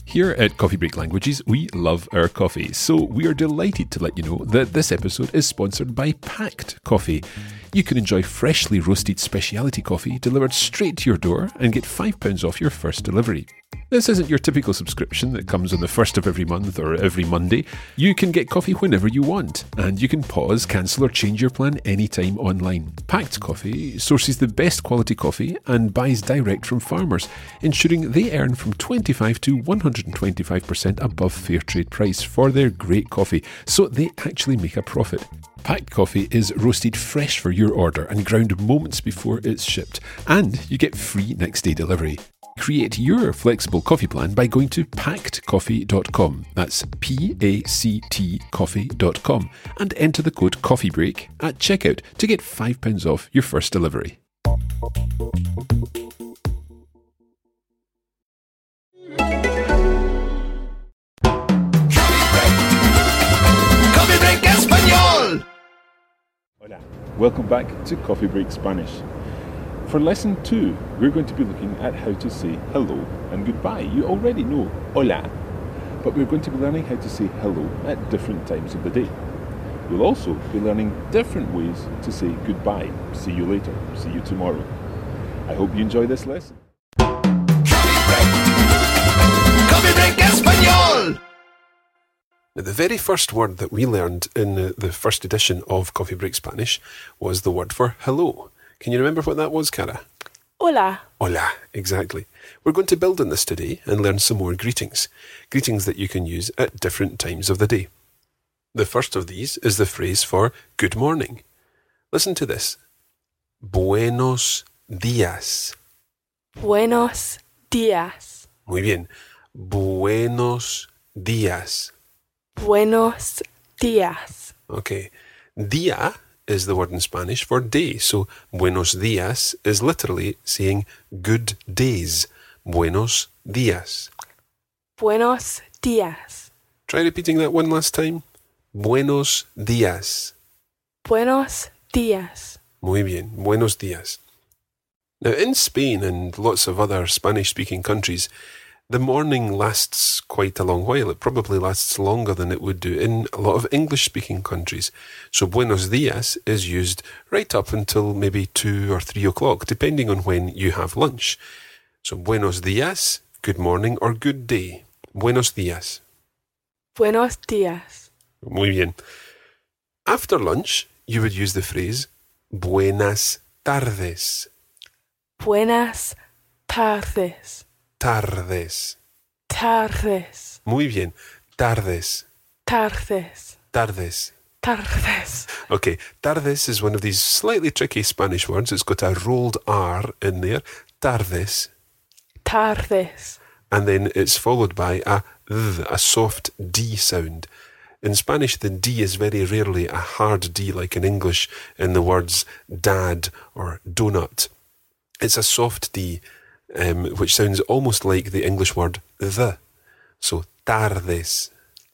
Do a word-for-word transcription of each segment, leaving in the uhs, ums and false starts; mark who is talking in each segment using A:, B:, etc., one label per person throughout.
A: Here at Coffee Break Languages, we love our coffee, so we are delighted to let you know that this episode is sponsored by Pact Coffee. You can enjoy freshly roasted specialty coffee delivered straight to your door and get five pounds off your first delivery. This isn't your typical subscription that comes on the first of every month or every Monday. You can get coffee whenever you want, and you can pause, cancel or change your plan anytime online. Pact Coffee sources the best quality coffee and buys direct from farmers, ensuring they earn from twenty-five to one hundred twenty-five percent above fair trade price for their great coffee, so they actually make a profit. Pact Coffee is roasted fresh for your order and ground moments before it's shipped, and you get free next day delivery. Create your flexible coffee plan by going to pact coffee dot com, that's P A C T coffee dot com, and enter the code COFFEEBREAK at checkout to get five pounds off your first delivery.
B: Coffee Break Español!
C: Hola, welcome back to Coffee Break Spanish. For lesson two, we're going to be looking at how to say hello and goodbye. You already know hola, but we're going to be learning how to say hello at different times of the day. We'll also be learning different ways to say goodbye. See you later. See you tomorrow. I hope you enjoy this lesson.
B: Coffee Break! Coffee Break Español!
D: Now, the very first word that we learned in the, the first edition of Coffee Break Spanish was the word for hello. Can you remember what that was, Cara?
E: Hola.
D: Hola, exactly. We're going to build on this today and learn some more greetings. Greetings that you can use at different times of the day. The first of these is the phrase for good morning. Listen to this. Buenos días.
E: Buenos días.
D: Muy bien. Buenos días.
E: Buenos días.
D: Okay. Día is the word in Spanish for day. So, buenos días is literally saying good days. Buenos días.
E: Buenos días.
D: Try repeating that one last time. Buenos días.
E: Buenos días.
D: Muy bien. Buenos días. Now, in Spain and lots of other Spanish-speaking countries, the morning lasts quite a long while. It probably lasts longer than it would do in a lot of English-speaking countries. So buenos días is used right up until maybe two or three o'clock, depending on when you have lunch. So buenos días, good morning or good day. Buenos días.
E: Buenos días.
D: Muy bien. After lunch, you would use the phrase buenas tardes.
E: Buenas tardes.
D: Tardes.
E: Tardes.
D: Muy bien. Tardes.
E: Tardes.
D: Tardes.
E: Tardes.
D: Okay, tardes is one of these slightly tricky Spanish words. It's got a rolled R in there. Tardes.
E: Tardes.
D: And then it's followed by a th, a soft D sound. In Spanish, the D is very rarely a hard D like in English in the words dad or donut. It's a soft D. Um, which sounds almost like the English word the. So, tardes.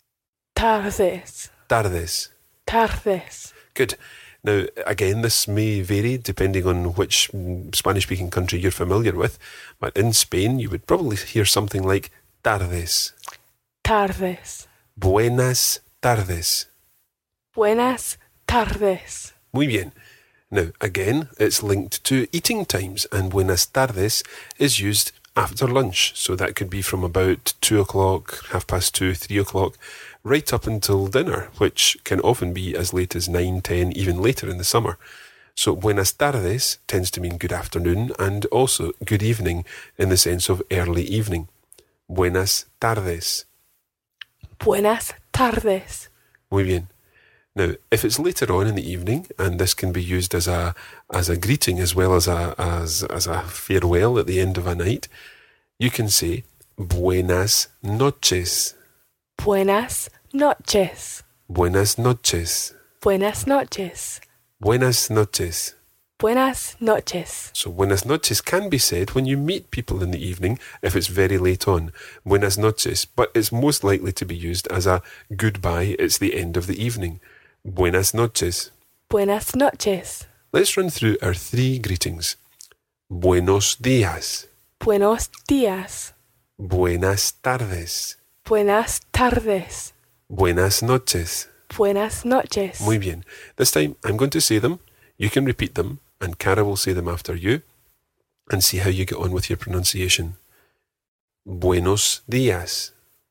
E: Tardes.
D: Tardes.
E: Tardes.
D: Good. Now, again, this may vary depending on which Spanish-speaking country you're familiar with, but in Spain, you would probably hear something like tardes.
E: Tardes.
D: Buenas tardes.
E: Buenas tardes.
D: Muy bien. Now, again, it's linked to eating times, and buenas tardes is used after lunch. So that could be from about two o'clock, half past two, three o'clock, right up until dinner, which can often be as late as nine, ten, even later in the summer. So buenas tardes tends to mean good afternoon and also good evening in the sense of early evening. Buenas tardes.
E: Buenas tardes.
D: Muy bien. Now, if it's later on in the evening, and this can be used as a as a greeting as well as a as as a farewell at the end of a night, you can say buenas noches.
E: Buenas noches.
D: Buenas noches.
E: Buenas noches.
D: Buenas noches.
E: Buenas noches.
D: So buenas noches can be said when you meet people in the evening if it's very late on. Buenas noches, but it's most likely to be used as a goodbye. It's the end of the evening. Buenas noches.
E: Buenas noches.
D: Let's run through our three greetings. Buenos días.
E: Buenos días.
D: Buenas tardes.
E: Buenas tardes.
D: Buenas noches.
E: Buenas noches.
D: Muy bien. This time I'm going to say them, you can repeat them, and Cara will say them after you, and see how you get on with your pronunciation. Buenos días.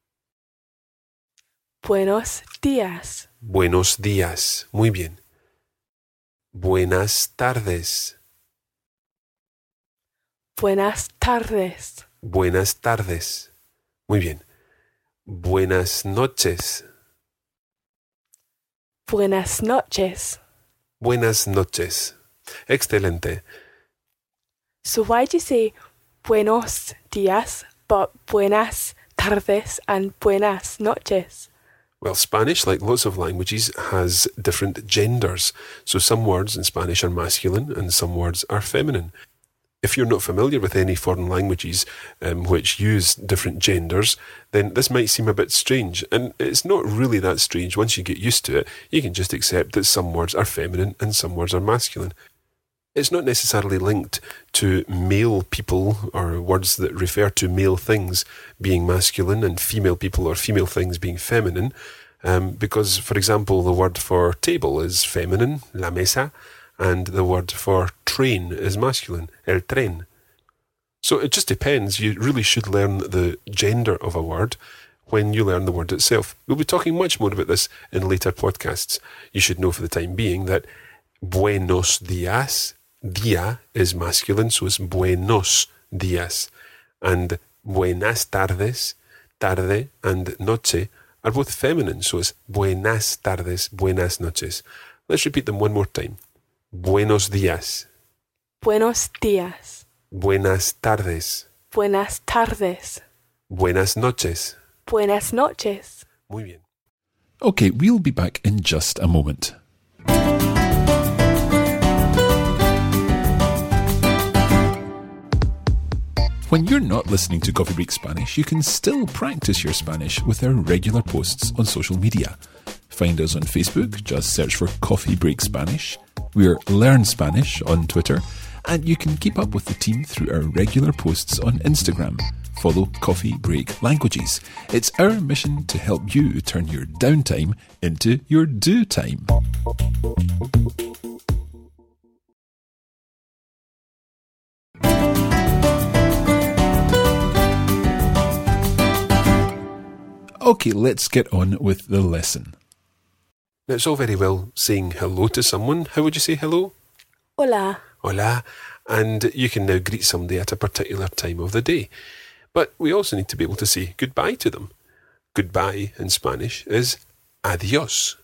E: Buenos días.
D: Buenos días. Muy bien. Buenas tardes.
E: Buenas tardes.
D: Buenas tardes. Muy bien. Buenas noches.
E: Buenas noches.
D: Buenas noches. Excelente.
E: So why do you say buenos días, but buenas tardes and buenas noches?
D: Well, Spanish, like lots of languages, has different genders. So some words in Spanish are masculine and some words are feminine. If you're not familiar with any foreign languages um, which use different genders, then this might seem a bit strange. And it's not really that strange. Once you get used to it, you can just accept that some words are feminine and some words are masculine. It's not necessarily linked to male people or words that refer to male things being masculine and female people or female things being feminine. Um, because, for example, the word for table is feminine, la mesa, and the word for train is masculine, el tren. So it just depends. You really should learn the gender of a word when you learn the word itself. We'll be talking much more about this in later podcasts. You should know for the time being that buenos días, dia is masculine, so it's buenos días. And buenas tardes, tarde and noche are both feminine, so it's buenas tardes, buenas noches. Let's repeat them one more time. Buenos días.
E: Buenos días.
D: Buenas tardes.
E: Buenas tardes.
D: Buenas noches.
E: Buenas noches.
D: Muy bien.
A: Okay, we'll be back in just a moment. When you're not listening to Coffee Break Spanish, you can still practice your Spanish with our regular posts on social media. Find us on Facebook, just search for Coffee Break Spanish. We're Learn Spanish on Twitter, and you can keep up with the team through our regular posts on Instagram. Follow Coffee Break Languages. It's our mission to help you turn your downtime into your do time. Okay, let's get on with the lesson.
D: Now, it's all very well saying hello to someone. How would you say hello?
E: Hola.
D: Hola. And you can now greet somebody at a particular time of the day. But we also need to be able to say goodbye to them. Goodbye in Spanish is adios.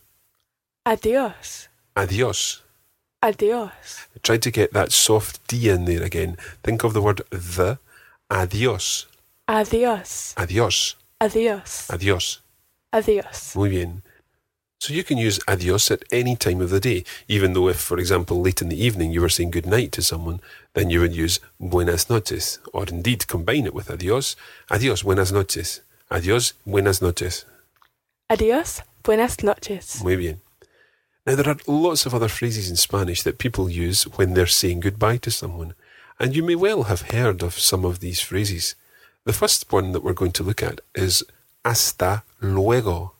E: Adios.
D: Adios.
E: Adios.
D: Try to get that soft D in there again. Think of the word the. Adios.
E: Adios.
D: Adios.
E: Adios.
D: Adios.
E: Adios.
D: Muy bien. So you can use adios at any time of the day, even though if, for example, late in the evening you were saying good night to someone, then you would use buenas noches, or indeed combine it with adios. Adios, buenas noches. Adios, buenas noches.
E: Adios. Buenas noches.
D: Muy bien. Now, there are lots of other phrases in Spanish that people use when they're saying goodbye to someone, and you may well have heard of some of these phrases. The first one that we're going to look at is hasta luego.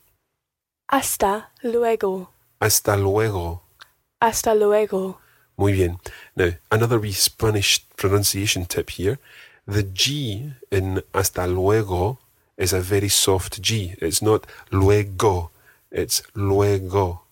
E: Hasta luego.
D: Hasta luego.
E: Hasta luego.
D: Muy bien. Now, another wee Spanish pronunciation tip here. The G in hasta luego is a very soft G. It's not luego. It's luego.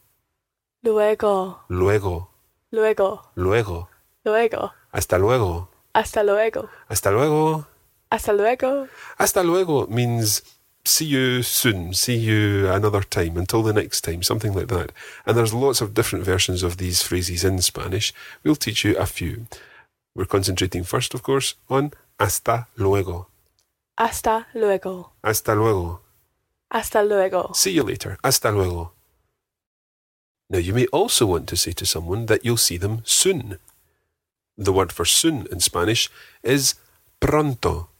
E: Luego.
D: Luego.
E: Luego.
D: Luego.
E: Luego.
D: Hasta luego.
E: Hasta luego.
D: Hasta luego.
E: Hasta luego.
D: Hasta luego means see you soon, see you another time, until the next time, something like that. And there's lots of different versions of these phrases in Spanish. We'll teach you a few. We're concentrating first, of course, on hasta luego.
E: Hasta luego.
D: Hasta luego.
E: Hasta luego.
D: See you later. Hasta luego. Now, you may also want to say to someone that you'll see them soon. The word for soon in Spanish is pronto.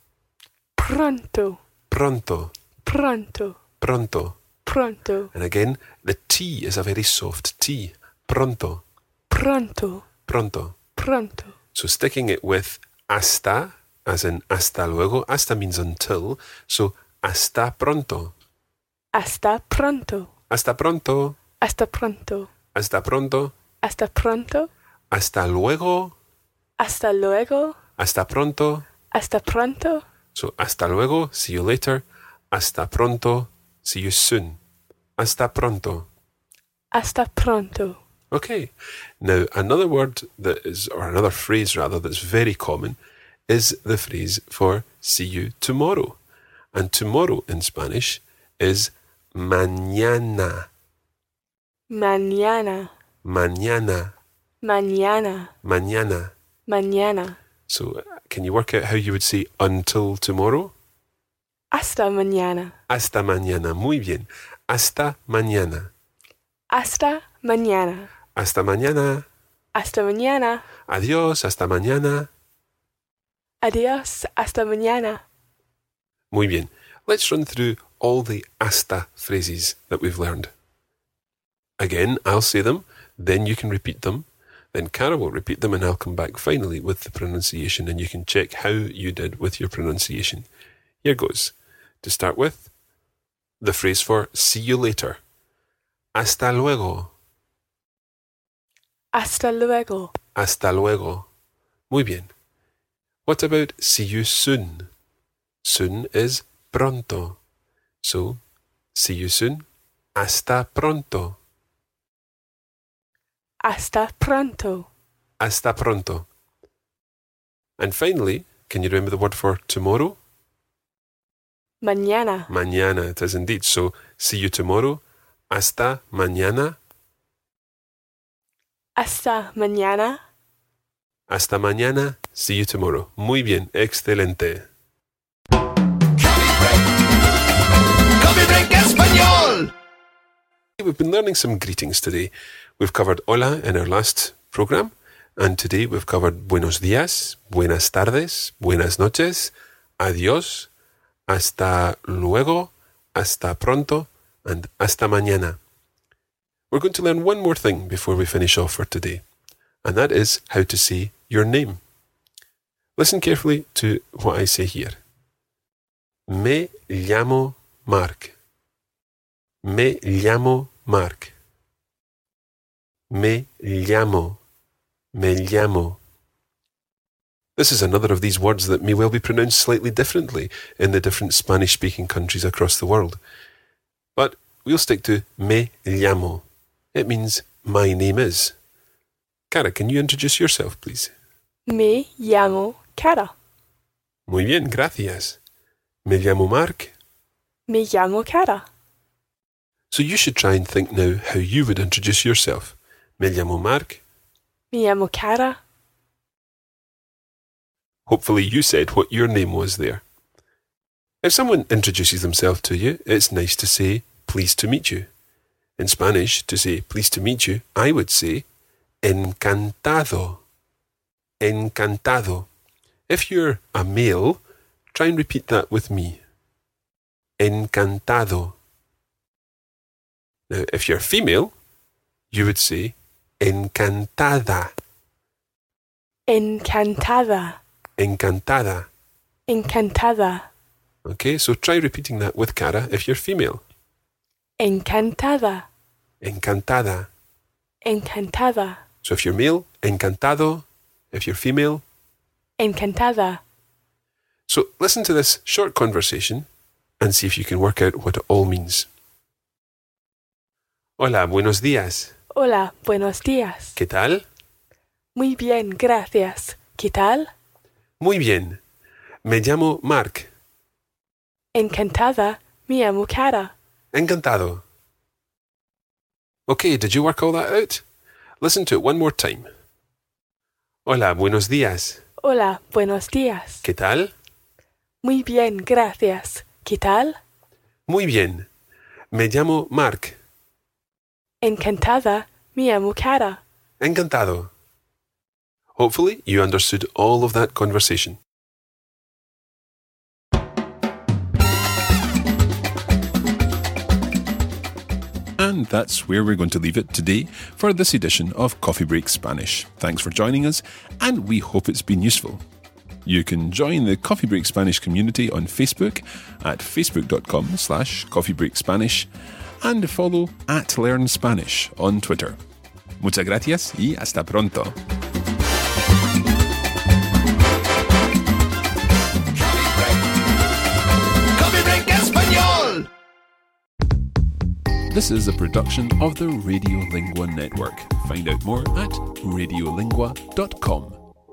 E: Pronto.
D: Pronto.
E: Pronto.
D: Pronto.
E: Pronto.
D: And again, the T is a very soft T. Pronto.
E: Pronto.
D: Pronto.
E: Pronto.
D: So sticking it with hasta as in hasta luego. Hasta means until, so hasta pronto.
E: Hasta pronto.
D: Hasta pronto.
E: Hasta pronto.
D: Hasta pronto.
E: Hasta pronto.
D: Hasta luego.
E: Hasta luego.
D: Hasta pronto.
E: Hasta pronto.
D: So hasta luego, see you later. Hasta pronto, see you soon. Hasta pronto.
E: Hasta pronto.
D: Okay. Now, another word that is, or another phrase rather, that's very common is the phrase for see you tomorrow. And tomorrow in Spanish is mañana.
E: Mañana.
D: Mañana.
E: Mañana.
D: Mañana.
E: Mañana.
D: So, can you work out how you would say until tomorrow?
E: Hasta mañana.
D: Hasta mañana. Muy bien. Hasta mañana.
E: Hasta mañana.
D: Hasta mañana.
E: Hasta mañana.
D: Adiós. Hasta mañana.
E: Adiós. Hasta mañana.
D: Muy bien. Let's run through all the hasta phrases that we've learned. Again, I'll say them, then you can repeat them. Then Cara will repeat them and I'll come back finally with the pronunciation and you can check how you did with your pronunciation. Here goes. To start with, the phrase for see you later. Hasta luego.
E: Hasta luego.
D: Hasta luego. Muy bien. What about see you soon? Soon is pronto. So, see you soon. Hasta pronto.
E: Hasta pronto.
D: Hasta pronto. And finally, can you remember the word for tomorrow?
E: Mañana.
D: Mañana, it is indeed. So, see you tomorrow. Hasta mañana.
E: Hasta mañana.
D: Hasta mañana. See you tomorrow. Muy bien. Excelente.
B: Coffee break. Coffee break español.
D: We've been learning some greetings today. We've covered hola in our last program, and today we've covered buenos días, buenas tardes, buenas noches, adiós, hasta luego, hasta pronto, and hasta mañana. We're going to learn one more thing before we finish off for today, and that is how to say your name. Listen carefully to what I say here. Me llamo Mark. Me llamo Mark. Me llamo. Me llamo. This is another of these words that may well be pronounced slightly differently in the different Spanish-speaking countries across the world. But we'll stick to me llamo. It means my name is. Cara, can you introduce yourself, please?
E: Me llamo Cara.
D: Muy bien, gracias. Me llamo Mark.
E: Me llamo Cara.
D: So you should try and think now how you would introduce yourself. Me llamo Mark.
E: Me llamo Cara.
D: Hopefully you said what your name was there. If someone introduces themselves to you, it's nice to say, pleased to meet you. In Spanish, to say pleased to meet you, I would say, encantado. Encantado. If you're a male, try and repeat that with me. Encantado. Now, if you're female, you would say, encantada.
E: Encantada.
D: Encantada.
E: Encantada.
D: Okay, so try repeating that with Cara if you're female.
E: Encantada.
D: Encantada.
E: Encantada.
D: So if you're male, encantado. If you're female,
E: Encantada.
D: so listen to this short conversation and see if you can work out what it all means. Hola, buenos días.
E: Hola, buenos días.
D: ¿Qué tal?
E: Muy bien, gracias. ¿Qué tal?
D: Muy bien. Me llamo Mark.
E: Encantada. Me llamo Cara.
D: Encantado. Okay, did you work all that out? Listen to it one more time. Hola, buenos días.
E: Hola, buenos días.
D: ¿Qué tal?
E: Muy bien, gracias. ¿Qué tal?
D: Muy bien. Me llamo Mark.
E: Encantada. Me llamo Cara.
D: Encantado. Hopefully, you understood all of that conversation.
A: And that's where we're going to leave it today for this edition of Coffee Break Spanish. Thanks for joining us, and we hope it's been useful. You can join the Coffee Break Spanish community on Facebook at facebook.com slash coffeebreakspanish and follow at Learn Spanish on Twitter. Muchas gracias y hasta pronto.
B: Coffee Break Español.
A: This is a production of the Radiolingua Network. Find out more at radiolingua dot com.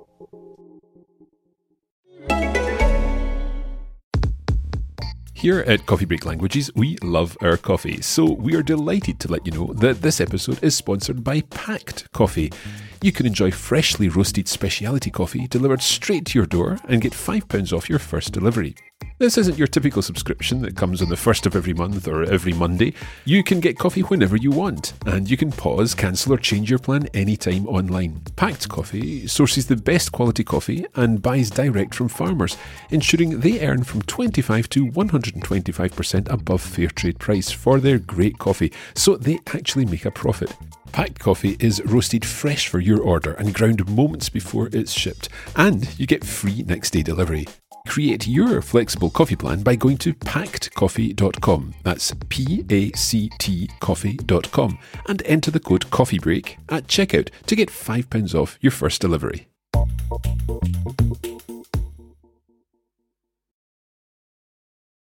A: Here at Coffee Break Languages, we love our coffee, so we are delighted to let you know that this episode is sponsored by Pact Coffee. You can enjoy freshly roasted specialty coffee delivered straight to your door and get five pounds off your first delivery. This isn't your typical subscription that comes on the first of every month or every Monday. You can get coffee whenever you want, and you can pause, cancel or change your plan anytime online. Pact Coffee sources the best quality coffee and buys direct from farmers, ensuring they earn from twenty-five to one hundred twenty-five percent above fair trade price for their great coffee, so they actually make a profit. Packed coffee is roasted fresh for your order and ground moments before it's shipped, and you get free next day delivery. Create your flexible coffee plan by going to pact coffee dot com. That's P A C T coffee dot com and enter the code COFFEEBREAK at checkout to get five pounds off your first delivery.